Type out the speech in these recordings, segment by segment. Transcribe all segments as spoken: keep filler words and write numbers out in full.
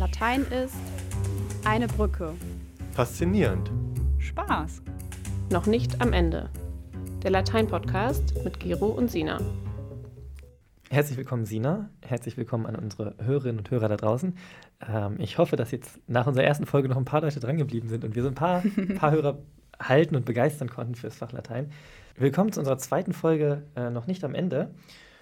Latein ist eine Brücke. Faszinierend. Spaß. Noch nicht am Ende. Der Latein-Podcast mit Gero und Sina. Herzlich willkommen, Sina. Herzlich willkommen an unsere Hörerinnen und Hörer da draußen. Ähm, ich hoffe, dass jetzt nach unserer ersten Folge noch ein paar Leute drangeblieben sind und wir so ein paar, paar Hörer halten und begeistern konnten fürs Fach Latein. Willkommen zu unserer zweiten Folge, äh, noch nicht am Ende.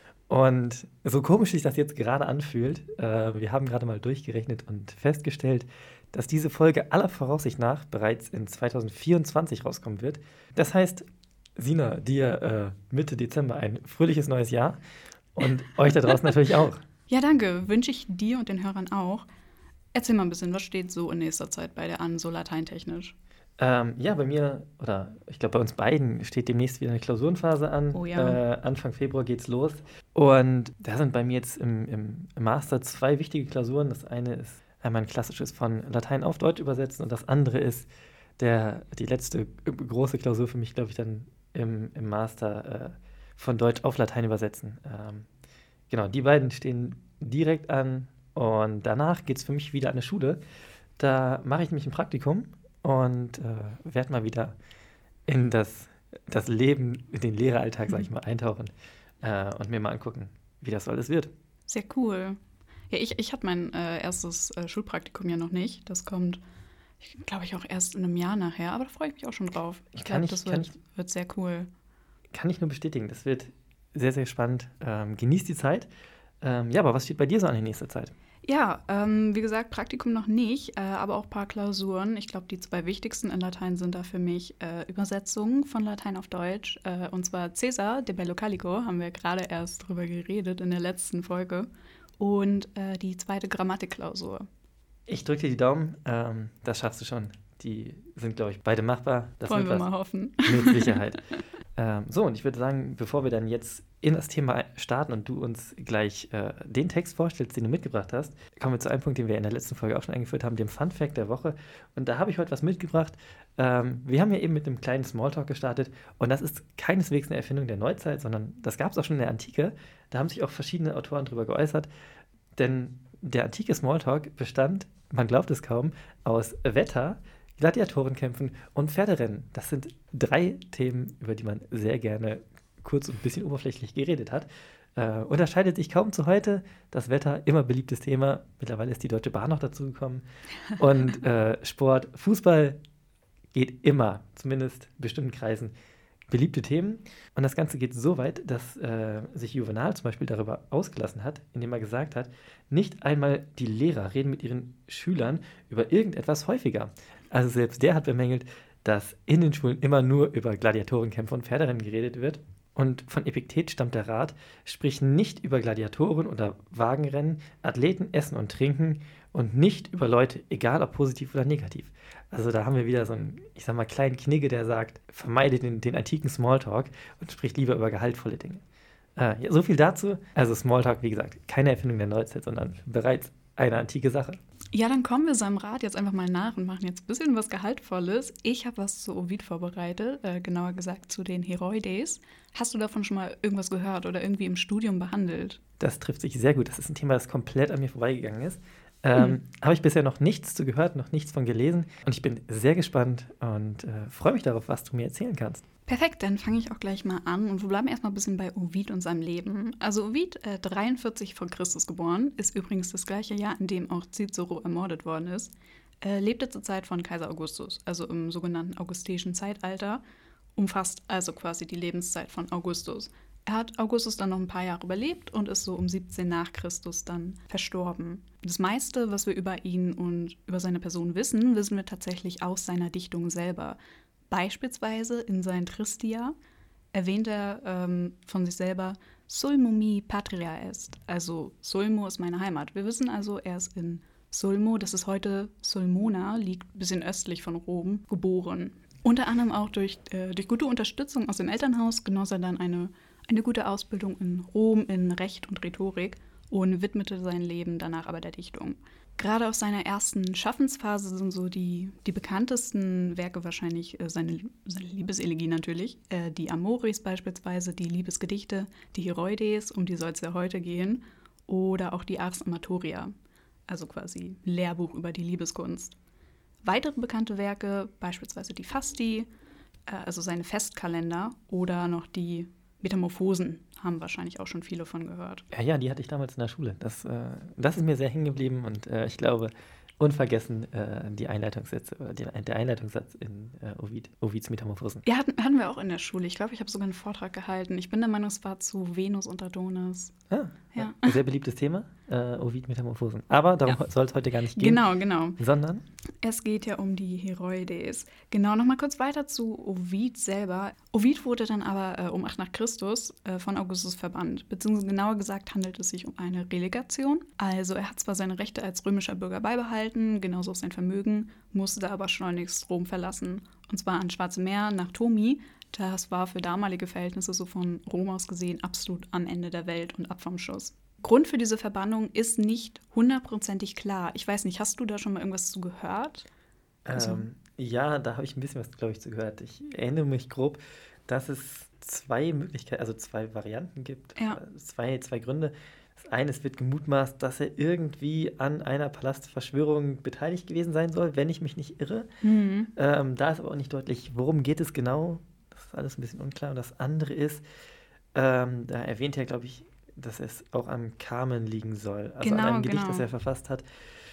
Und so komisch sich das jetzt gerade anfühlt, äh, wir haben gerade mal durchgerechnet und festgestellt, dass diese Folge aller Voraussicht nach bereits in zwanzig vierundzwanzig rauskommen wird. Das heißt, Sina, dir äh, Mitte Dezember ein fröhliches neues Jahr und euch da draußen natürlich auch. Ja, danke. Wünsche ich dir und den Hörern auch. Erzähl mal ein bisschen, was steht so in nächster Zeit bei dir an, so lateintechnisch? Ähm, ja, bei mir, oder ich glaube bei uns beiden, steht demnächst wieder eine Klausurenphase an. Oh ja. Äh, Anfang Februar geht's los. Und da sind bei mir jetzt im, im, im Master zwei wichtige Klausuren. Das eine ist einmal ein klassisches von Latein auf Deutsch übersetzen und das andere ist der, die letzte große Klausur für mich, glaube ich, dann im, im Master äh, von Deutsch auf Latein übersetzen. Ähm, genau, die beiden stehen direkt an und danach geht es für mich wieder an eine Schule. Da mache ich nämlich ein Praktikum und äh, werde mal wieder in das, das Leben, in den Lehreralltag, sage ich mal, eintauchen äh, und mir mal angucken, wie das so alles wird. Sehr cool. Ja, ich, ich hatte mein äh, erstes äh, Schulpraktikum ja noch nicht. Das kommt, glaube ich, auch erst in einem Jahr nachher. Aber da freue ich mich auch schon drauf. Ich glaube, das wird, ich, wird sehr cool. Kann ich nur bestätigen. Das wird sehr, sehr spannend. Ähm, genießt die Zeit. Ähm, ja, aber was steht bei dir so an in nächster Zeit? Ja, ähm, wie gesagt, Praktikum noch nicht, äh, aber auch ein paar Klausuren. Ich glaube, die zwei wichtigsten in Latein sind da für mich äh, Übersetzungen von Latein auf Deutsch. Äh, und zwar Caesar, de Bello Gallico, haben wir gerade erst drüber geredet in der letzten Folge. Und äh, die zweite Grammatikklausur. Ich drücke dir die Daumen, ähm, das schaffst du schon. Die sind, glaube ich, beide machbar. Das Wollen wir was. mal hoffen. Mit Sicherheit. ähm, so, und ich würde sagen, bevor wir dann jetzt in das Thema starten und du uns gleich äh, den Text vorstellst, den du mitgebracht hast, kommen wir zu einem Punkt, den wir in der letzten Folge auch schon eingeführt haben, dem Fun Fact der Woche. Und da habe ich heute was mitgebracht. Ähm, wir haben ja eben mit einem kleinen Smalltalk gestartet und das ist keineswegs eine Erfindung der Neuzeit, sondern das gab es auch schon in der Antike. Da haben sich auch verschiedene Autoren drüber geäußert, denn der antike Smalltalk bestand, man glaubt es kaum, aus Wetter, Gladiatorenkämpfen und Pferderennen. Das sind drei Themen, über die man sehr gerne kurz und ein bisschen oberflächlich geredet hat. Äh, unterscheidet sich kaum zu heute. Das Wetter, immer beliebtes Thema. Mittlerweile ist die Deutsche Bahn noch dazugekommen. Und äh, Sport, Fußball geht immer, zumindest in bestimmten Kreisen, beliebte Themen. Und das Ganze geht so weit, dass äh, sich Juvenal zum Beispiel darüber ausgelassen hat, indem er gesagt hat, nicht einmal die Lehrer reden mit ihren Schülern über irgendetwas häufiger. Also selbst der hat bemängelt, dass in den Schulen immer nur über Gladiatorenkämpfe und Pferderennen geredet wird. Und von Epiktet stammt der Rat, sprich nicht über Gladiatoren oder Wagenrennen, Athleten, Essen und Trinken und nicht über Leute, egal ob positiv oder negativ. Also da haben wir wieder so einen, ich sag mal, kleinen Knigge, der sagt, vermeide den, den antiken Smalltalk und spricht lieber über gehaltvolle Dinge. Äh, ja, so viel dazu. Also Smalltalk, wie gesagt, keine Erfindung der Neuzeit, sondern bereits eine antike Sache. Ja, dann kommen wir seinem Rat jetzt einfach mal nach und machen jetzt ein bisschen was Gehaltvolles. Ich habe was zu Ovid vorbereitet, äh, genauer gesagt zu den Heroides. Hast du davon schon mal irgendwas gehört oder irgendwie im Studium behandelt? Das trifft sich sehr gut. Das ist ein Thema, das komplett an mir vorbeigegangen ist. Ähm, mhm. Habe ich bisher noch nichts zu gehört, noch nichts von gelesen. Und ich bin sehr gespannt und äh, freue mich darauf, was du mir erzählen kannst. Perfekt, dann fange ich auch gleich mal an und wir bleiben erstmal ein bisschen bei Ovid und seinem Leben. Also Ovid, äh, dreiundvierzig vor Christus geboren, ist übrigens das gleiche Jahr, in dem auch Cicero ermordet worden ist, äh, lebte zur Zeit von Kaiser Augustus, also im sogenannten augustischen Zeitalter, umfasst also quasi die Lebenszeit von Augustus. Er hat Augustus dann noch ein paar Jahre überlebt und ist so um siebzehn nach Christus dann verstorben. Das meiste, was wir über ihn und über seine Person wissen, wissen wir tatsächlich aus seiner Dichtung selber. Beispielsweise in seinen Tristia erwähnt er ähm, von sich selber, Sulmo mi patria est, also Sulmo ist meine Heimat. Wir wissen also, er ist in Sulmo, das ist heute Sulmona, liegt ein bisschen östlich von Rom, geboren. Unter anderem auch durch, äh, durch gute Unterstützung aus dem Elternhaus genoss er dann eine, eine gute Ausbildung in Rom in Recht und Rhetorik und widmete sein Leben danach aber der Dichtung. Gerade aus seiner ersten Schaffensphase sind so die, die bekanntesten Werke wahrscheinlich äh, seine, seine Liebeselegie natürlich, äh, die Amoris beispielsweise, die Liebesgedichte, die Heroides, um die soll es ja heute gehen, oder auch die Ars Amatoria. also quasi Lehrbuch über die Liebeskunst. Weitere bekannte Werke, beispielsweise die Fasti, äh, also seine Festkalender, oder noch die Metamorphosen, haben wahrscheinlich auch schon viele von gehört. Ja, ja, die hatte ich damals in der Schule. Das, äh, das ist mir sehr hängen geblieben und äh, ich glaube, unvergessen äh, die Einleitungssätze, oder die, der Einleitungssatz in äh, Ovid, Ovids Metamorphosen. Ja, hatten, hatten wir auch in der Schule. Ich glaube, ich habe sogar einen Vortrag gehalten. Ich bin der Meinung, es war zu Venus und Adonis. Ah, Ja. ein sehr beliebtes Thema, äh, Ovid Metamorphosen. Aber darum Ja. soll es heute gar nicht gehen. Genau, genau. Sondern? Es geht ja um die Heroides. Genau, nochmal kurz weiter zu Ovid selber. Ovid wurde dann aber äh, um acht nach Christus äh, von Augustus verbannt. Beziehungsweise genauer gesagt handelt es sich um eine Relegation. Also er hat zwar seine Rechte als römischer Bürger beibehalten, genauso auch sein Vermögen, musste aber schleunigst Rom verlassen. Und zwar ans Schwarze Meer nach Tomi. Das war für damalige Verhältnisse so von Rom aus gesehen absolut am Ende der Welt und ab vom Schuss. Grund für diese Verbannung ist nicht hundertprozentig klar. Ich weiß nicht, hast du da schon mal irgendwas zu gehört? Also, Ähm, ja, da habe ich ein bisschen was, glaube ich, zu gehört. Ich erinnere mich grob, dass es zwei Möglichkeiten, also zwei Varianten gibt, Ja. äh, zwei, zwei Gründe. Das eine, es wird gemutmaßt, dass er irgendwie an einer Palastverschwörung beteiligt gewesen sein soll, wenn ich mich nicht irre. mhm. Ähm, da ist aber auch nicht deutlich, worum geht es genau. Das ist alles ein bisschen unklar. Und das andere ist, ähm, da erwähnt er, glaube ich, dass es auch am Carmen liegen soll. Also Genau, an einem Gedicht, genau. das er verfasst hat.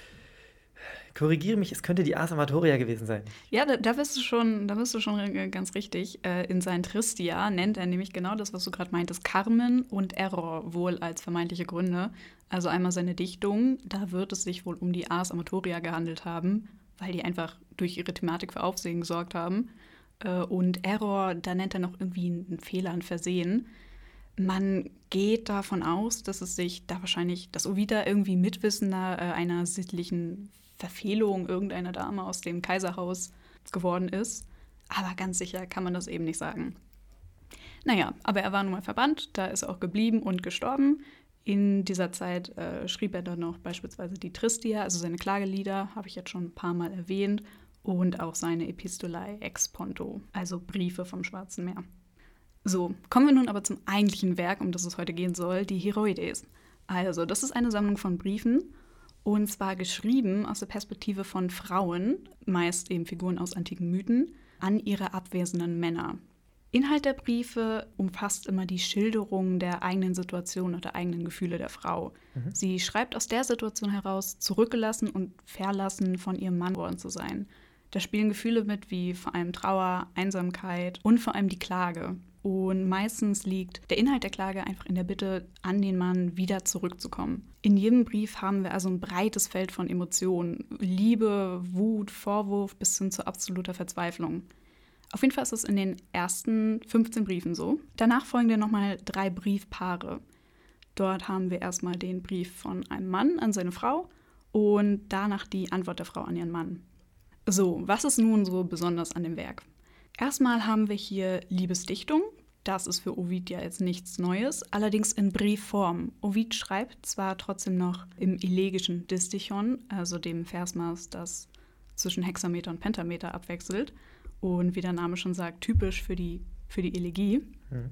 Korrigiere mich, es könnte die Ars Amatoria gewesen sein. Ja, da, da bist du schon, da bist du schon äh, ganz richtig. Äh, in seinen Tristia nennt er nämlich genau das, was du gerade meintest, Carmen und Error wohl als vermeintliche Gründe. Also einmal seine Dichtung, da wird es sich wohl um die Ars Amatoria gehandelt haben, weil die einfach durch ihre Thematik für Aufsehen gesorgt haben. Äh, und Error, da nennt er noch irgendwie einen Fehler, ein Versehen. Man geht davon aus, dass es sich da wahrscheinlich, dass Ovid da irgendwie Mitwissender äh, einer sittlichen Verfehlung irgendeiner Dame aus dem Kaiserhaus geworden ist. Aber ganz sicher kann man das eben nicht sagen. Naja, aber er war nun mal verbannt, da ist er auch geblieben und gestorben. In dieser Zeit äh, schrieb er dann noch beispielsweise die Tristia, also seine Klagelieder, habe ich jetzt schon ein paar Mal erwähnt, und auch seine Epistolae ex Ponto, also Briefe vom Schwarzen Meer. So, kommen wir nun aber zum eigentlichen Werk, um das es heute gehen soll, die Heroides. Also, das ist eine Sammlung von Briefen, und zwar geschrieben aus der Perspektive von Frauen, meist eben Figuren aus antiken Mythen, an ihre abwesenden Männer. Inhalt der Briefe umfasst immer die Schilderung der eigenen Situation und der eigenen Gefühle der Frau. Mhm. Sie schreibt aus der Situation heraus, zurückgelassen und verlassen von ihrem Mann geworden zu sein. Da spielen Gefühle mit wie vor allem Trauer, Einsamkeit und vor allem die Klage. Und meistens liegt der Inhalt der Klage einfach in der Bitte an den Mann, wieder zurückzukommen. In jedem Brief haben wir also ein breites Feld von Emotionen. Liebe, Wut, Vorwurf bis hin zu absoluter Verzweiflung. Auf jeden Fall ist es in den ersten fünfzehn Briefen so. Danach folgen dann nochmal drei Briefpaare. Dort haben wir erstmal den Brief von einem Mann an seine Frau und danach die Antwort der Frau an ihren Mann. So, was ist nun so besonders an dem Werk? Erstmal haben wir hier Liebesdichtung. Das ist für Ovid ja jetzt nichts Neues, allerdings in Briefform. Ovid schreibt zwar trotzdem noch im elegischen Distichon, also dem Versmaß, das zwischen Hexameter und Pentameter abwechselt und wie der Name schon sagt, typisch für die, für die Elegie. Mhm.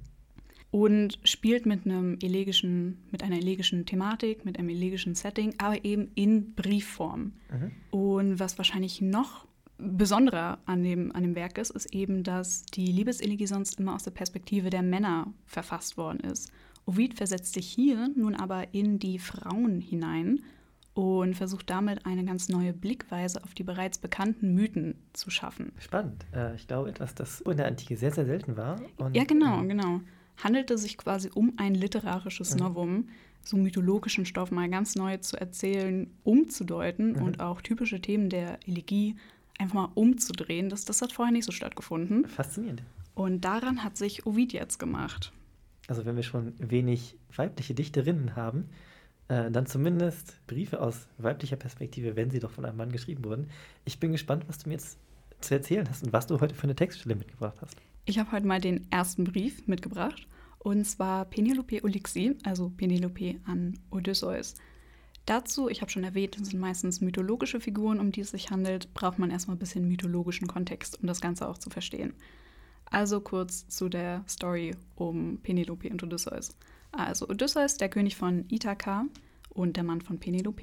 Und spielt mit einem elegischen, mit einer elegischen Thematik, mit einem elegischen Setting, aber eben in Briefform. Mhm. Und was wahrscheinlich noch besonderer an dem, an dem Werk ist, ist eben, dass die Liebeselegie sonst immer aus der Perspektive der Männer verfasst worden ist. Ovid versetzt sich hier nun aber in die Frauen hinein und versucht damit eine ganz neue Blickweise auf die bereits bekannten Mythen zu schaffen. Spannend. Äh, ich glaube, etwas, das in der Antike sehr, sehr selten war. Und, ja, genau, ähm, genau. Handelte sich quasi um ein literarisches mhm. Novum, so mythologischen Stoff mal ganz neu zu erzählen, umzudeuten mhm. und auch typische Themen der Elegie einfach mal umzudrehen. Das, das hat vorher nicht so stattgefunden. Faszinierend. Und daran hat sich Ovid jetzt gemacht. Also wenn wir schon wenig weibliche Dichterinnen haben, äh, dann zumindest Briefe aus weiblicher Perspektive, wenn sie doch von einem Mann geschrieben wurden. Ich bin gespannt, was du mir jetzt zu erzählen hast und was du heute für eine Textstelle mitgebracht hast. Ich habe heute mal den ersten Brief mitgebracht, und zwar Penelope Ulixi, also Penelope an Odysseus. Dazu, ich habe schon erwähnt, das sind meistens mythologische Figuren, um die es sich handelt, braucht man erstmal ein bisschen mythologischen Kontext, um das Ganze auch zu verstehen. Also kurz zu der Story um Penelope und Odysseus. Also Odysseus, der König von Ithaka und der Mann von Penelope,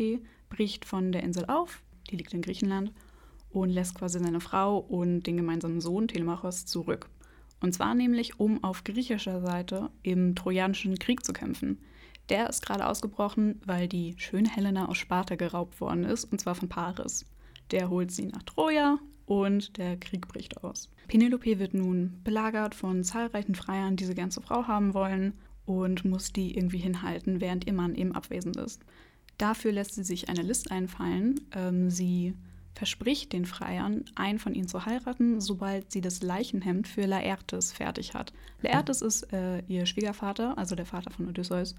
bricht von der Insel auf, die liegt in Griechenland, und lässt quasi seine Frau und den gemeinsamen Sohn Telemachos zurück. Und zwar nämlich, um auf griechischer Seite im Trojanischen Krieg zu kämpfen. Der ist gerade ausgebrochen, weil die schöne Helena aus Sparta geraubt worden ist, und zwar von Paris. Der holt sie nach Troja und der Krieg bricht aus. Penelope wird nun belagert von zahlreichen Freiern, die sie gern zur Frau haben wollen, und muss die irgendwie hinhalten, während ihr Mann eben abwesend ist. Dafür lässt sie sich eine List einfallen. Ähm, sie verspricht den Freiern, einen von ihnen zu heiraten, sobald sie das Leichenhemd für Laertes fertig hat. Laertes ist äh, ihr Schwiegervater, also der Vater von Odysseus.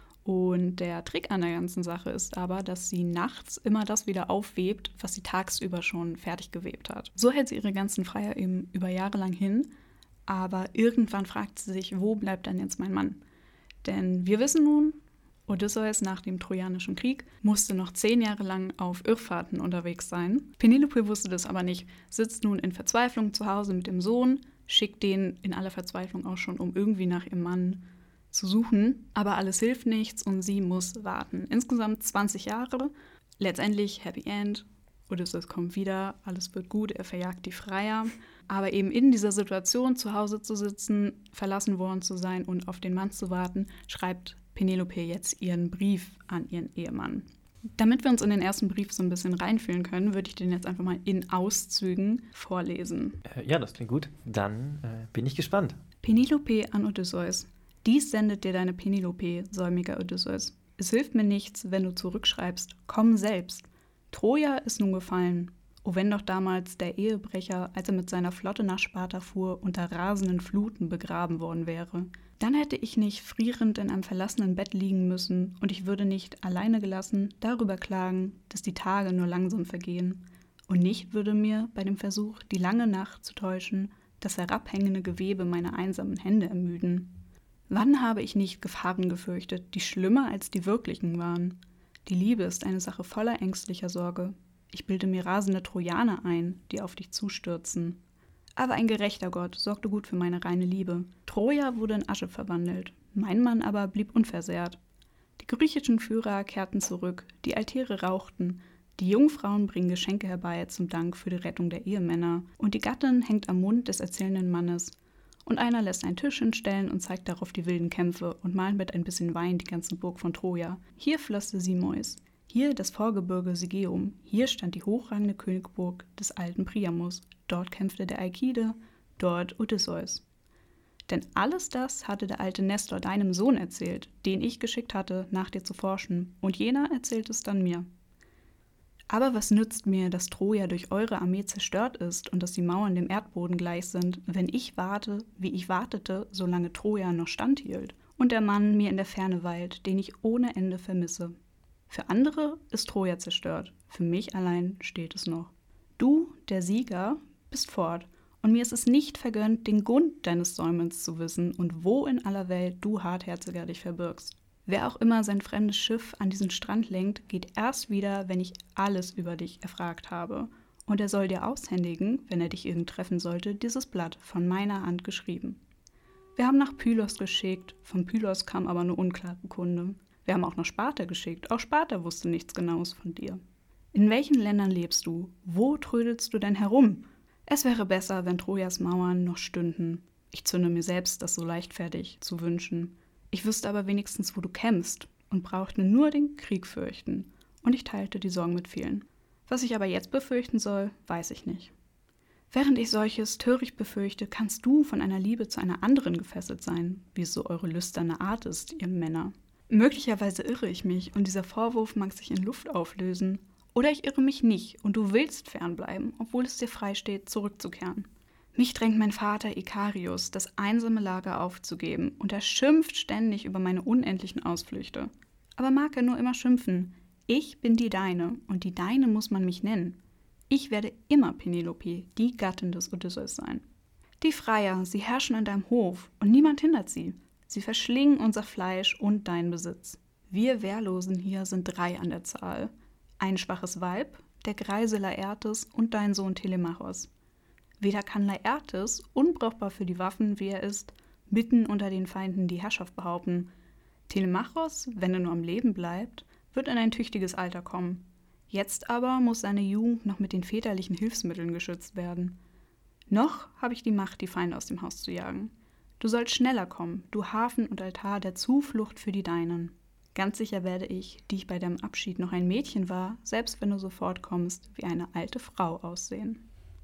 Und der Trick an der ganzen Sache ist aber, dass sie nachts immer das wieder aufwebt, was sie tagsüber schon fertig gewebt hat. So hält sie ihre ganzen Freier eben über Jahre lang hin, aber irgendwann fragt sie sich, wo bleibt denn jetzt mein Mann? Denn wir wissen nun, Odysseus nach dem Trojanischen Krieg musste noch zehn Jahre lang auf Irrfahrten unterwegs sein. Penelope wusste das aber nicht, sitzt nun in Verzweiflung zu Hause mit dem Sohn, schickt den in aller Verzweiflung auch schon, um irgendwie nach ihrem Mann zu suchen. Aber alles hilft nichts und sie muss warten. Insgesamt zwanzig Jahre, letztendlich Happy End. Odysseus kommt wieder, alles wird gut, er verjagt die Freier. Aber eben in dieser Situation, zu Hause zu sitzen, verlassen worden zu sein und auf den Mann zu warten, schreibt Penelope jetzt ihren Brief an ihren Ehemann. Damit wir uns in den ersten Brief so ein bisschen reinfühlen können, würde ich den jetzt einfach mal in Auszügen vorlesen. Äh, ja, das klingt gut. Dann äh, bin ich gespannt. Penelope an Odysseus. Dies sendet dir deine Penelope, säumiger Odysseus. Es hilft mir nichts, wenn du zurückschreibst. Komm selbst. Troja ist nun gefallen. O wenn doch damals der Ehebrecher, als er mit seiner Flotte nach Sparta fuhr, unter rasenden Fluten begraben worden wäre. Dann hätte ich nicht frierend in einem verlassenen Bett liegen müssen und ich würde nicht, alleine gelassen, darüber klagen, dass die Tage nur langsam vergehen. Und nicht würde mir, bei dem Versuch, die lange Nacht zu täuschen, das herabhängende Gewebe meiner einsamen Hände ermüden. Wann habe ich nicht Gefahren gefürchtet, die schlimmer als die wirklichen waren? Die Liebe ist eine Sache voller ängstlicher Sorge. Ich bilde mir rasende Trojaner ein, die auf dich zustürzen. Aber ein gerechter Gott sorgte gut für meine reine Liebe. Troja wurde in Asche verwandelt, mein Mann aber blieb unversehrt. Die griechischen Führer kehrten zurück, die Altäre rauchten, die Jungfrauen bringen Geschenke herbei zum Dank für die Rettung der Ehemänner, und die Gattin hängt am Mund des erzählenden Mannes. Und einer lässt einen Tisch hinstellen und zeigt darauf die wilden Kämpfe und malt mit ein bisschen Wein die ganze Burg von Troja. Hier floss Simois, hier das Vorgebirge Sigeum, hier stand die hochrangige Königburg des alten Priamus, dort kämpfte der Aeakide, dort Odysseus. Denn alles das hatte der alte Nestor deinem Sohn erzählt, den ich geschickt hatte, nach dir zu forschen, und jener erzählt es dann mir. Aber was nützt mir, dass Troja durch eure Armee zerstört ist und dass die Mauern dem Erdboden gleich sind, wenn ich warte, wie ich wartete, solange Troja noch standhielt, und der Mann mir in der Ferne weilt, den ich ohne Ende vermisse. Für andere ist Troja zerstört, für mich allein steht es noch. Du, der Sieger, bist fort, und mir ist es nicht vergönnt, den Grund deines Säumens zu wissen und wo in aller Welt du hartherziger dich verbirgst. Wer auch immer sein fremdes Schiff an diesen Strand lenkt, geht erst wieder, wenn ich alles über dich erfragt habe. Und er soll dir aushändigen, wenn er dich irgend treffen sollte, dieses Blatt von meiner Hand geschrieben. Wir haben nach Pylos geschickt, von Pylos kam aber nur unklare Kunde. Wir haben auch nach Sparta geschickt, auch Sparta wusste nichts Genaues von dir. In welchen Ländern lebst du? Wo trödelst du denn herum? Es wäre besser, wenn Trojas Mauern noch stünden. Ich zünde mir selbst das so leichtfertig zu wünschen. Ich wüsste aber wenigstens, wo du kämpfst und brauchte nur den Krieg fürchten. Und ich teilte die Sorgen mit vielen. Was ich aber jetzt befürchten soll, weiß ich nicht. Während ich solches töricht befürchte, kannst du von einer Liebe zu einer anderen gefesselt sein, wie es so eure lüsterne Art ist, ihr Männer. Möglicherweise irre ich mich und dieser Vorwurf mag sich in Luft auflösen. Oder ich irre mich nicht und du willst fernbleiben, obwohl es dir freisteht, zurückzukehren. Mich drängt mein Vater Ikarius, das einsame Lager aufzugeben, und er schimpft ständig über meine unendlichen Ausflüchte. Aber mag er nur immer schimpfen. Ich bin die Deine, und die Deine muss man mich nennen. Ich werde immer Penelope, die Gattin des Odysseus sein. Die Freier, sie herrschen in deinem Hof, und niemand hindert sie. Sie verschlingen unser Fleisch und deinen Besitz. Wir Wehrlosen hier sind drei an der Zahl. Ein schwaches Weib, der Greise Laertes und dein Sohn Telemachos. Weder kann Laertes, unbrauchbar für die Waffen, wie er ist, mitten unter den Feinden die Herrschaft behaupten. Telemachos, wenn er nur am Leben bleibt, wird in ein tüchtiges Alter kommen. Jetzt aber muss seine Jugend noch mit den väterlichen Hilfsmitteln geschützt werden. Noch habe ich die Macht, die Feinde aus dem Haus zu jagen. Du sollst schneller kommen, du Hafen und Altar der Zuflucht für die Deinen. Ganz sicher werde ich, die ich bei deinem Abschied noch ein Mädchen war, selbst wenn du sofort kommst, wie eine alte Frau aussehen.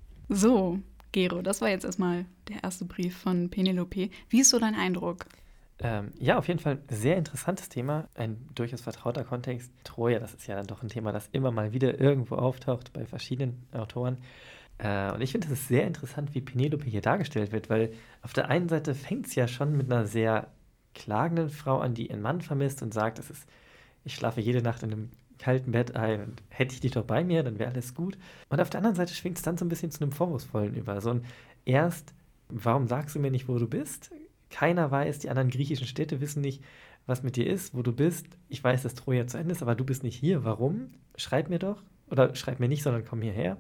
So, Gero, das war jetzt erstmal der erste Brief von Penelope. Wie ist so dein Eindruck? Ähm, ja, auf jeden Fall ein sehr interessantes Thema, ein durchaus vertrauter Kontext. Troja, das ist ja dann doch ein Thema, das immer mal wieder irgendwo auftaucht bei verschiedenen Autoren. Äh, und ich finde, es ist sehr interessant, wie Penelope hier dargestellt wird, weil auf der einen Seite fängt es ja schon mit einer sehr klagenden Frau an, die ihren Mann vermisst und sagt, es ist, ich schlafe jede Nacht in einem kalten Bett ein und hätte ich dich doch bei mir, dann wäre alles gut. Und auf der anderen Seite schwingt es dann so ein bisschen zu einem Vorwurfsvollen über. So ein erst, warum sagst du mir nicht, wo du bist? Keiner weiß, die anderen griechischen Städte wissen nicht, was mit dir ist, wo du bist. Ich weiß, dass Troja zu Ende ist, aber du bist nicht hier. Warum? Schreib mir doch. Oder schreib mir nicht, sondern komm hierher.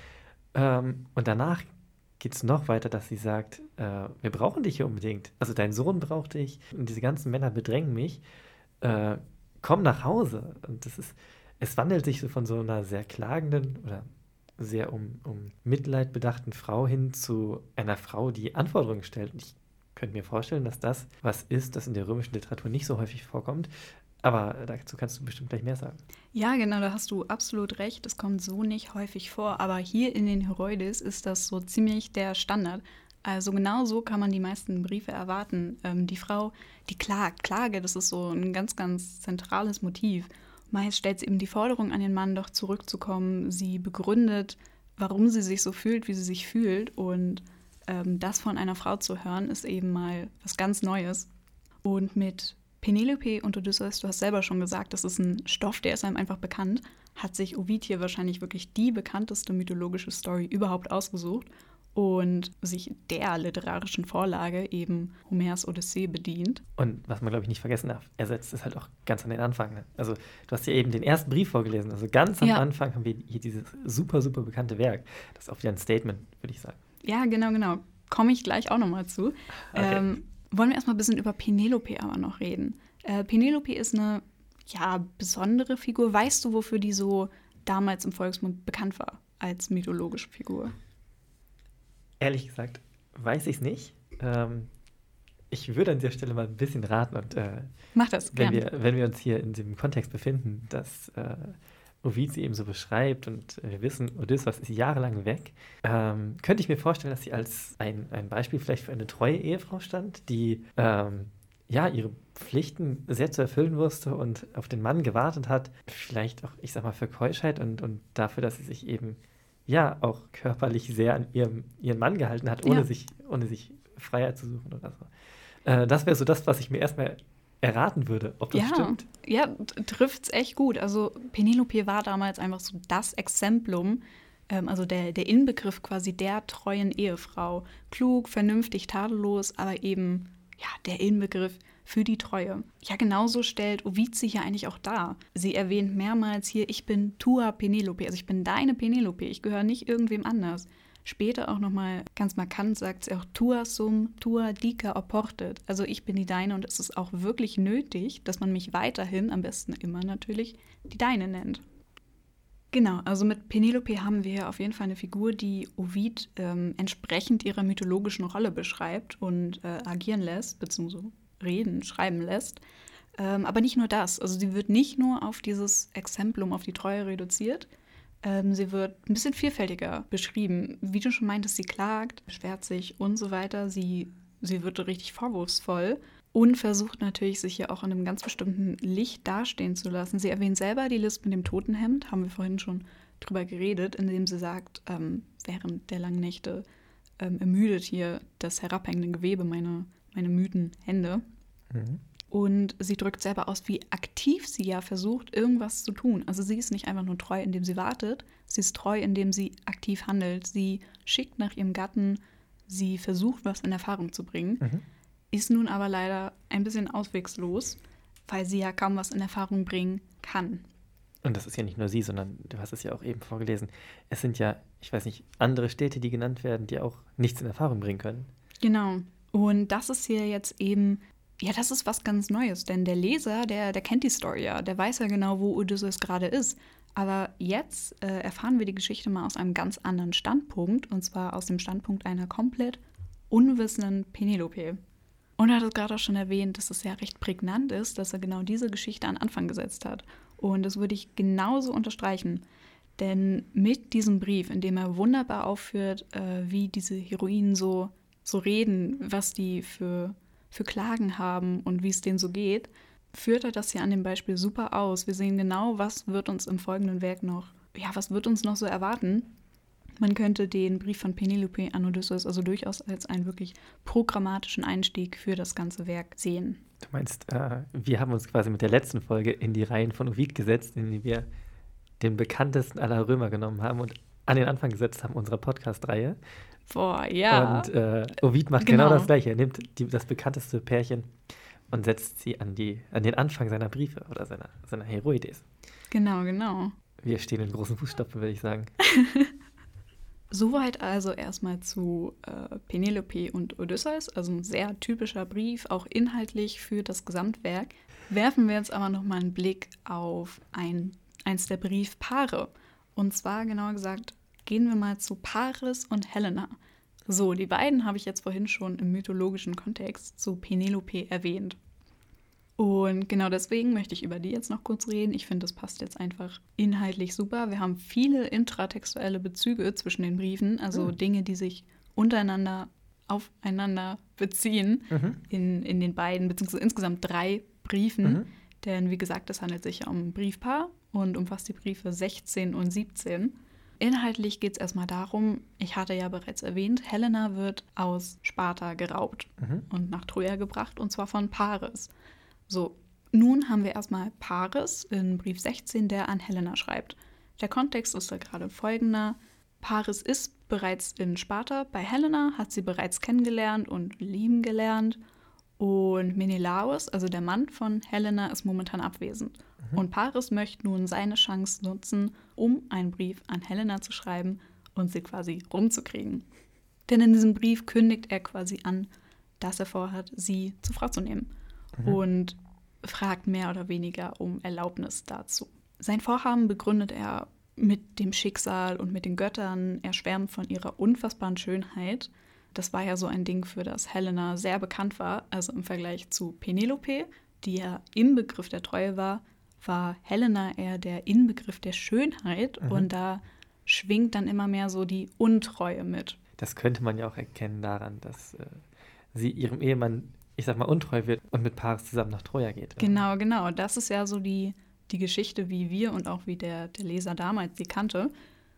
Ähm, und danach geht es noch weiter, dass sie sagt, äh, wir brauchen dich hier unbedingt. Also dein Sohn braucht dich und diese ganzen Männer bedrängen mich. Äh, komm nach Hause. Und das ist, es wandelt sich so von so einer sehr klagenden oder sehr um, um Mitleid bedachten Frau hin zu einer Frau, die Anforderungen stellt. Und ich könnte mir vorstellen, dass das was ist, das in der römischen Literatur nicht so häufig vorkommt. Aber dazu kannst du bestimmt gleich mehr sagen. Ja, genau, da hast du absolut recht. Es kommt so nicht häufig vor. Aber hier in den Heroides ist das so ziemlich der Standard. Also genau so kann man die meisten Briefe erwarten. Ähm, die Frau, die klagt. Klage, das ist so ein ganz, ganz zentrales Motiv. Meist stellt sie eben die Forderung an den Mann, doch zurückzukommen. Sie begründet, warum sie sich so fühlt, wie sie sich fühlt. Und ähm, das von einer Frau zu hören, ist eben mal was ganz Neues. Und mit Penelope und Odysseus, du hast selber schon gesagt, das ist ein Stoff, der ist einem einfach bekannt, hat sich Ovid hier wahrscheinlich wirklich die bekannteste mythologische Story überhaupt ausgesucht und sich der literarischen Vorlage eben Homers Odyssee bedient. Und was man, glaube ich, nicht vergessen darf, er setzt es halt auch ganz an den Anfang. Ne? Also du hast ja eben den ersten Brief vorgelesen, also ganz am ja. Anfang haben wir hier dieses super, super bekannte Werk. Das ist auch wieder ein Statement, würde ich sagen. Ja, genau, genau. Komme ich gleich auch nochmal zu. Okay. Ähm, wollen wir erstmal ein bisschen über Penelope aber noch reden. Äh, Penelope ist eine, ja, besondere Figur. Weißt du, wofür die so damals im Volksmund bekannt war als mythologische Figur? Ehrlich gesagt, weiß ich es nicht. Ähm, ich würde an dieser Stelle mal ein bisschen raten. Und äh, Mach das, wenn gerne. wir, wenn wir uns hier in dem Kontext befinden, dass äh, Ovid sie eben so beschreibt und wir wissen, Odysseus ist jahrelang weg, ähm, könnte ich mir vorstellen, dass sie als ein, ein Beispiel vielleicht für eine treue Ehefrau stand, die ähm, ja ihre Pflichten sehr zu erfüllen wusste und auf den Mann gewartet hat. Vielleicht auch, ich sag mal, für Keuschheit und, und dafür, dass sie sich eben ja auch körperlich sehr an ihrem, ihren Mann gehalten hat, ohne, Ja. sich, ohne sich Freiheit zu suchen oder so. Äh, das wäre so das, was ich mir erstmal erraten würde, ob das ja, stimmt. Ja, trifft es echt gut. Also Penelope war damals einfach so das Exemplum, ähm, also der, der Inbegriff quasi der treuen Ehefrau. Klug, vernünftig, tadellos, aber eben ja der Inbegriff für die Treue. Ja, genauso stellt Ovid sie hier eigentlich auch dar. Sie erwähnt mehrmals hier, ich bin tua Penelope, also ich bin deine Penelope, ich gehöre nicht irgendwem anders. Später auch nochmal ganz markant sagt sie auch tua sum, tua dica oportet. Also ich bin die Deine und es ist auch wirklich nötig, dass man mich weiterhin, am besten immer natürlich, die Deine nennt. Genau, also mit Penelope haben wir auf jeden Fall eine Figur, die Ovid ähm, entsprechend ihrer mythologischen Rolle beschreibt und äh, agieren lässt, beziehungsweise reden, schreiben lässt. Ähm, aber nicht nur das, also sie wird nicht nur auf dieses Exemplum, auf die Treue reduziert, Ähm, sie wird ein bisschen vielfältiger beschrieben. Wie du schon meintest, sie klagt, beschwert sich und so weiter. Sie, sie wird richtig vorwurfsvoll und versucht natürlich, sich hier auch in einem ganz bestimmten Licht dastehen zu lassen. Sie erwähnt selber die List mit dem Totenhemd, haben wir vorhin schon drüber geredet, indem sie sagt, ähm, während der langen Nächte ähm, ermüdet hier das herabhängende Gewebe meine, meine müden Hände. Mhm. Und sie drückt selber aus, wie aktiv sie ja versucht, irgendwas zu tun. Also sie ist nicht einfach nur treu, indem sie wartet. Sie ist treu, indem sie aktiv handelt. Sie schickt nach ihrem Gatten. Sie versucht, was in Erfahrung zu bringen. Mhm. Ist nun aber leider ein bisschen auswegslos, weil sie ja kaum was in Erfahrung bringen kann. Und das ist ja nicht nur sie, sondern du hast es ja auch eben vorgelesen. Es sind ja, ich weiß nicht, andere Städte, die genannt werden, die auch nichts in Erfahrung bringen können. Genau. Und das ist hier jetzt eben... Ja, das ist was ganz Neues, denn der Leser, der, der kennt die Story ja, der weiß ja genau, wo Odysseus gerade ist. Aber jetzt äh, erfahren wir die Geschichte mal aus einem ganz anderen Standpunkt, und zwar aus dem Standpunkt einer komplett unwissenden Penelope. Und er hat es gerade auch schon erwähnt, dass es ja recht prägnant ist, dass er genau diese Geschichte an Anfang gesetzt hat. Und das würde ich genauso unterstreichen. Denn mit diesem Brief, in dem er wunderbar aufführt, äh, wie diese Heroinen so, so reden, was die für, für Klagen haben und wie es denen so geht, führt er das ja an dem Beispiel super aus. Wir sehen genau, was wird uns im folgenden Werk noch, ja, was wird uns noch so erwarten. Man könnte den Brief von Penelope an Odysseus also durchaus als einen wirklich programmatischen Einstieg für das ganze Werk sehen. Du meinst, äh, wir haben uns quasi mit der letzten Folge in die Reihen von Ovid gesetzt, in die wir den bekanntesten aller Römer genommen haben und an den Anfang gesetzt haben unserer Podcast-Reihe. Boah, ja. Und äh, Ovid macht genau. genau das Gleiche. Er nimmt die, das bekannteste Pärchen und setzt sie an, die, an den Anfang seiner Briefe oder seiner, seiner Heroides. Genau, genau. Wir stehen in großen Fußstapfen, würde ich sagen. Soweit also erstmal zu äh, Penelope und Odysseus, also ein sehr typischer Brief, auch inhaltlich für das Gesamtwerk. Werfen wir jetzt aber nochmal einen Blick auf ein, eins der Briefpaare. Und zwar, genauer gesagt, gehen wir mal zu Paris und Helena. So, die beiden habe ich jetzt vorhin schon im mythologischen Kontext zu Penelope erwähnt. Und genau deswegen möchte ich über die jetzt noch kurz reden. Ich finde, das passt jetzt einfach inhaltlich super. Wir haben viele intratextuelle Bezüge zwischen den Briefen, also mhm. Dinge, die sich untereinander aufeinander beziehen mhm. in, in den beiden, beziehungsweise insgesamt drei Briefen. Mhm. Denn wie gesagt, es handelt sich ja um ein Briefpaar und umfasst die Briefe sechzehn und siebzehn. Inhaltlich geht es erstmal darum, ich hatte ja bereits erwähnt, Helena wird aus Sparta geraubt mhm. und nach Troja gebracht, und zwar von Paris. So, nun haben wir erstmal Paris in Brief sechzehn, der an Helena schreibt. Der Kontext ist da gerade folgender. Paris ist bereits in Sparta bei Helena, hat sie bereits kennengelernt und lieben gelernt. Und Menelaos, also der Mann von Helena, ist momentan abwesend. Mhm. Und Paris möchte nun seine Chance nutzen, um einen Brief an Helena zu schreiben und sie quasi rumzukriegen. Denn in diesem Brief kündigt er quasi an, dass er vorhat, sie zur Frau zu nehmen. Mhm. Und fragt mehr oder weniger um Erlaubnis dazu. Sein Vorhaben begründet er mit dem Schicksal und mit den Göttern. Er schwärmt von ihrer unfassbaren Schönheit. Das war ja so ein Ding, für das Helena sehr bekannt war. Also im Vergleich zu Penelope, die ja im Begriff der Treue war, war Helena eher der Inbegriff der Schönheit. Mhm. Und da schwingt dann immer mehr so die Untreue mit. Das könnte man ja auch erkennen daran, dass äh, sie ihrem Ehemann, ich sag mal, untreu wird und mit Paris zusammen nach Troja geht. Genau, genau. Das ist ja so die, die Geschichte, wie wir und auch wie der, der Leser damals sie kannte.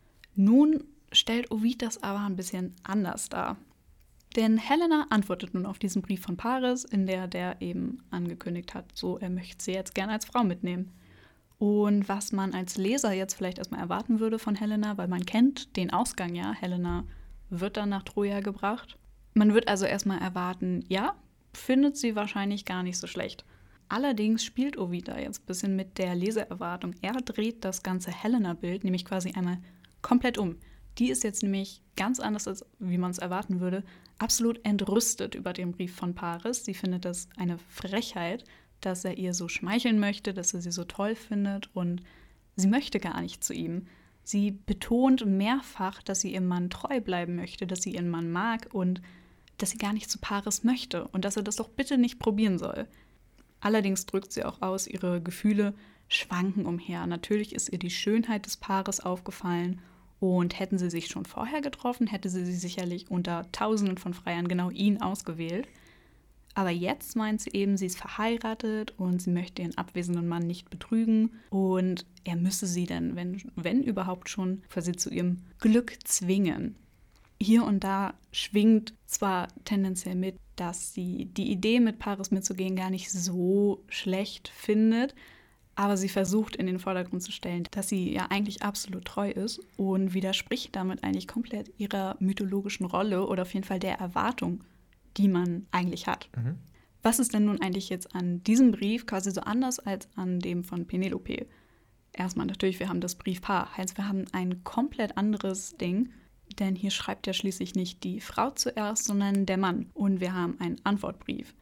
Nun stellt Ovid das aber ein bisschen anders dar. Denn Helena antwortet nun auf diesen Brief von Paris, in der der eben angekündigt hat, so, er möchte sie jetzt gerne als Frau mitnehmen. Und was man als Leser jetzt vielleicht erstmal erwarten würde von Helena, weil man kennt den Ausgang ja, Helena wird dann nach Troja gebracht. Man wird also erstmal erwarten, ja, findet sie wahrscheinlich gar nicht so schlecht. Allerdings spielt Ovid da jetzt ein bisschen mit der Leseerwartung. Er dreht das ganze Helena-Bild nämlich quasi einmal komplett um. Die ist jetzt nämlich ganz anders, als wie man es erwarten würde, absolut entrüstet über den Brief von Paris. Sie findet das eine Frechheit, dass er ihr so schmeicheln möchte, dass er sie so toll findet, und sie möchte gar nicht zu ihm. Sie betont mehrfach, dass sie ihrem Mann treu bleiben möchte, dass sie ihren Mann mag und dass sie gar nicht zu Paris möchte und dass er das doch bitte nicht probieren soll. Allerdings drückt sie auch aus, ihre Gefühle schwanken umher. Natürlich ist ihr die Schönheit des Paares aufgefallen, und hätten sie sich schon vorher getroffen, hätte sie sie sicherlich unter Tausenden von Freiern genau ihn ausgewählt. Aber jetzt meint sie eben, sie ist verheiratet und sie möchte ihren abwesenden Mann nicht betrügen, und er müsse sie dann, wenn, wenn überhaupt schon, quasi zu ihrem Glück zwingen. Hier und da schwingt zwar tendenziell mit, dass sie die Idee, mit Paris mitzugehen, gar nicht so schlecht findet, aber sie versucht in den Vordergrund zu stellen, dass sie ja eigentlich absolut treu ist und widerspricht damit eigentlich komplett ihrer mythologischen Rolle oder auf jeden Fall der Erwartung, die man eigentlich hat. Mhm. Was ist denn nun eigentlich jetzt an diesem Brief quasi so anders als an dem von Penelope? Erstmal natürlich, wir haben das Briefpaar, heißt, wir haben ein komplett anderes Ding, denn hier schreibt ja schließlich nicht die Frau zuerst, sondern der Mann, und wir haben einen Antwortbrief.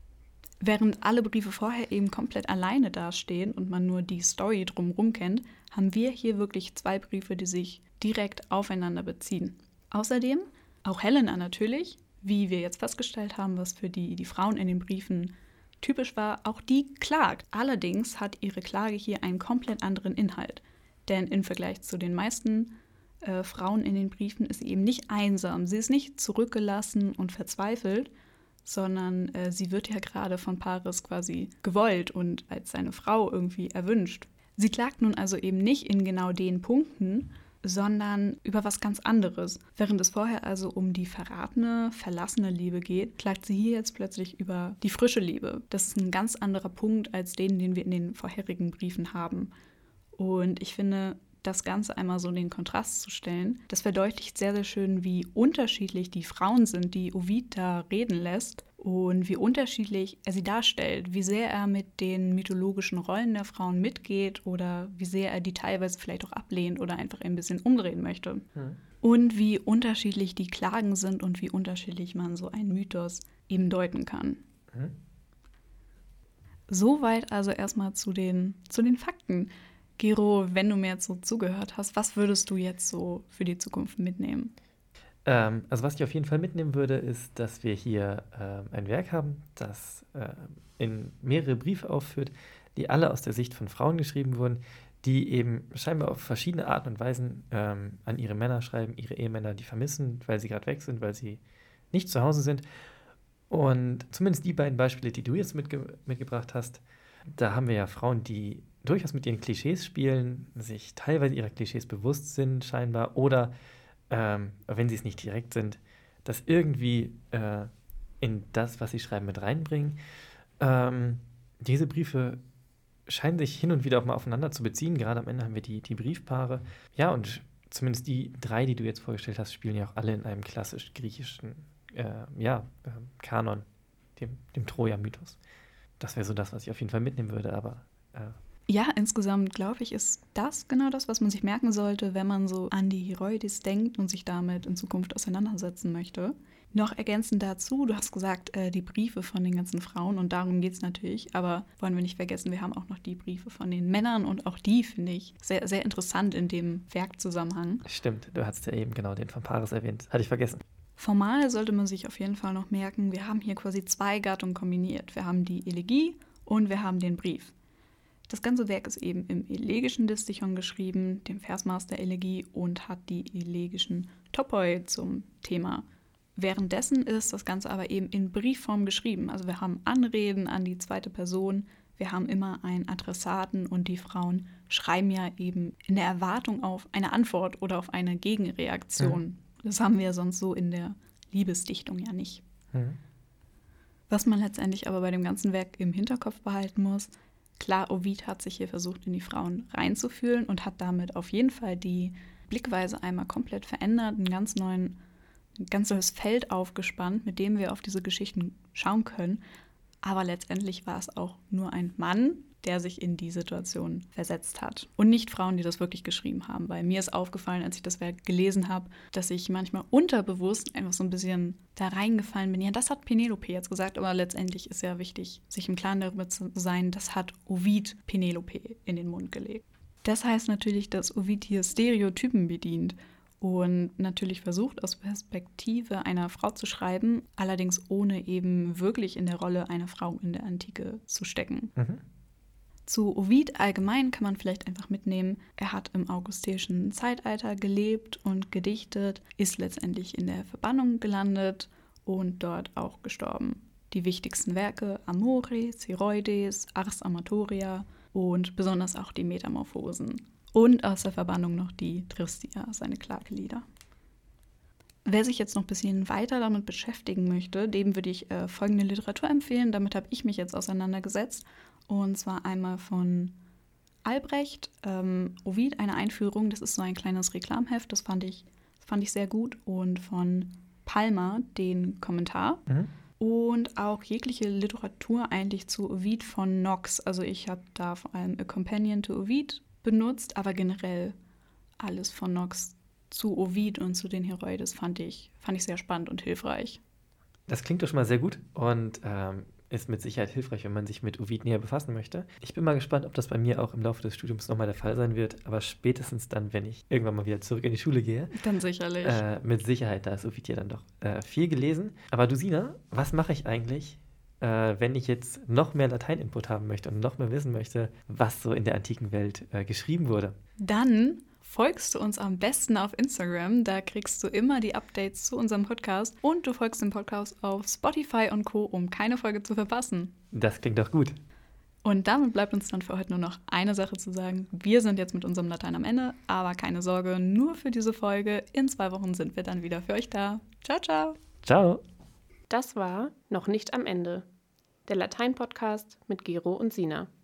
Während alle Briefe vorher eben komplett alleine dastehen und man nur die Story drumherum kennt, haben wir hier wirklich zwei Briefe, die sich direkt aufeinander beziehen. Außerdem auch Helena natürlich, wie wir jetzt festgestellt haben, was für die, die Frauen in den Briefen typisch war, auch die klagt. Allerdings hat ihre Klage hier einen komplett anderen Inhalt. Denn im Vergleich zu den meisten äh, Frauen in den Briefen ist sie eben nicht einsam. Sie ist nicht zurückgelassen und verzweifelt, sondern äh, sie wird ja gerade von Paris quasi gewollt und als seine Frau irgendwie erwünscht. Sie klagt nun also eben nicht in genau den Punkten, sondern über was ganz anderes. Während es vorher also um die verratene, verlassene Liebe geht, klagt sie hier jetzt plötzlich über die frische Liebe. Das ist ein ganz anderer Punkt als den, den wir in den vorherigen Briefen haben. Und ich finde, das Ganze einmal so in den Kontrast zu stellen, das verdeutlicht sehr, sehr schön, wie unterschiedlich die Frauen sind, die Ovid da reden lässt und wie unterschiedlich er sie darstellt, wie sehr er mit den mythologischen Rollen der Frauen mitgeht oder wie sehr er die teilweise vielleicht auch ablehnt oder einfach ein bisschen umdrehen möchte. Hm. Und wie unterschiedlich die Klagen sind und wie unterschiedlich man so einen Mythos eben deuten kann. Hm. Soweit also erstmal zu den, zu den Fakten. Gero, wenn du mir jetzt so zugehört hast, was würdest du jetzt so für die Zukunft mitnehmen? Ähm, also was ich auf jeden Fall mitnehmen würde, ist, dass wir hier ähm, ein Werk haben, das äh, in mehrere Briefe aufführt, die alle aus der Sicht von Frauen geschrieben wurden, die eben scheinbar auf verschiedene Arten und Weisen ähm, an ihre Männer schreiben, ihre Ehemänner, die vermissen, weil sie gerade weg sind, weil sie nicht zu Hause sind. Und zumindest die beiden Beispiele, die du jetzt mitge- mitgebracht hast, da haben wir ja Frauen, die durchaus mit ihren Klischees spielen, sich teilweise ihrer Klischees bewusst sind scheinbar oder, ähm, wenn sie es nicht direkt sind, das irgendwie äh, in das, was sie schreiben, mit reinbringen. Ähm, diese Briefe scheinen sich hin und wieder auch mal aufeinander zu beziehen. Gerade am Ende haben wir die, die Briefpaare. Ja, und zumindest die drei, die du jetzt vorgestellt hast, spielen ja auch alle in einem klassisch griechischen äh, ja, äh, Kanon, dem, dem Troja-Mythos. Das wäre so das, was ich auf jeden Fall mitnehmen würde, aber äh, ja, insgesamt glaube ich, ist das genau das, was man sich merken sollte, wenn man so an die Hieroides denkt und sich damit in Zukunft auseinandersetzen möchte. Noch ergänzend dazu, du hast gesagt, äh, die Briefe von den ganzen Frauen und darum geht es natürlich, aber wollen wir nicht vergessen, wir haben auch noch die Briefe von den Männern und auch die finde ich sehr, sehr interessant in dem Werkzusammenhang. Stimmt, du hast ja eben genau den von Paris erwähnt, hatte ich vergessen. Formal sollte man sich auf jeden Fall noch merken, wir haben hier quasi zwei Gattungen kombiniert. Wir haben die Elegie und wir haben den Brief. Das ganze Werk ist eben im elegischen Distichon geschrieben, dem Versmaß der Elegie, und hat die elegischen Topoi zum Thema. Währenddessen ist das Ganze aber eben in Briefform geschrieben. Also wir haben Anreden an die zweite Person, wir haben immer einen Adressaten und die Frauen schreiben ja eben in der Erwartung auf eine Antwort oder auf eine Gegenreaktion. Mhm. Das haben wir sonst so in der Liebesdichtung ja nicht. Mhm. Was man letztendlich aber bei dem ganzen Werk im Hinterkopf behalten muss, klar, Ovid hat sich hier versucht, in die Frauen reinzufühlen und hat damit auf jeden Fall die Blickweise einmal komplett verändert, ein ganz, neuen, ein ganz neues Feld aufgespannt, mit dem wir auf diese Geschichten schauen können. Aber letztendlich war es auch nur ein Mann, der sich in die Situation versetzt hat. Und nicht Frauen, die das wirklich geschrieben haben. Weil mir ist aufgefallen, als ich das Werk gelesen habe, dass ich manchmal unterbewusst einfach so ein bisschen da reingefallen bin. Ja, das hat Penelope jetzt gesagt, aber letztendlich ist ja wichtig, sich im Klaren darüber zu sein, das hat Ovid Penelope in den Mund gelegt. Das heißt natürlich, dass Ovid hier Stereotypen bedient und natürlich versucht, aus Perspektive einer Frau zu schreiben, allerdings ohne eben wirklich in der Rolle einer Frau in der Antike zu stecken. Mhm. Zu Ovid allgemein kann man vielleicht einfach mitnehmen, er hat im augustinischen Zeitalter gelebt und gedichtet, ist letztendlich in der Verbannung gelandet und dort auch gestorben. Die wichtigsten Werke Amores, Hieroides, Ars Amatoria und besonders auch die Metamorphosen. Und aus der Verbannung noch die Tristia, seine Klagelieder. Wer sich jetzt noch ein bisschen weiter damit beschäftigen möchte, dem würde ich äh, folgende Literatur empfehlen. Damit habe ich mich jetzt auseinandergesetzt. Und zwar einmal von Albrecht, ähm, Ovid, eine Einführung. Das ist so ein kleines Reklamheft, das fand ich, das fand ich sehr gut. Und von Palmer den Kommentar. Mhm. Und auch jegliche Literatur eigentlich zu Ovid von Knox. Also ich habe da vor allem A Companion to Ovid benutzt, aber generell alles von Knox zu Ovid und zu den Hieroides fand ich, fand ich sehr spannend und hilfreich. Das klingt doch schon mal sehr gut und ähm, ist mit Sicherheit hilfreich, wenn man sich mit Ovid näher befassen möchte. Ich bin mal gespannt, ob das bei mir auch im Laufe des Studiums nochmal der Fall sein wird, aber spätestens dann, wenn ich irgendwann mal wieder zurück in die Schule gehe. Dann sicherlich. Äh, mit Sicherheit, da ist Ovid ja dann doch äh, viel gelesen. Aber du, Sina, was mache ich eigentlich, äh, wenn ich jetzt noch mehr Latein-Input haben möchte und noch mehr wissen möchte, was so in der antiken Welt äh, geschrieben wurde? Dann folgst du uns am besten auf Instagram. Da kriegst du immer die Updates zu unserem Podcast. Und du folgst dem Podcast auf Spotify und Co., um keine Folge zu verpassen. Das klingt doch gut. Und damit bleibt uns dann für heute nur noch eine Sache zu sagen. Wir sind jetzt mit unserem Latein am Ende, aber keine Sorge, nur für diese Folge. In zwei Wochen sind wir dann wieder für euch da. Ciao, ciao. Ciao. Das war Noch nicht am Ende. Der Latein-Podcast mit Gero und Sina.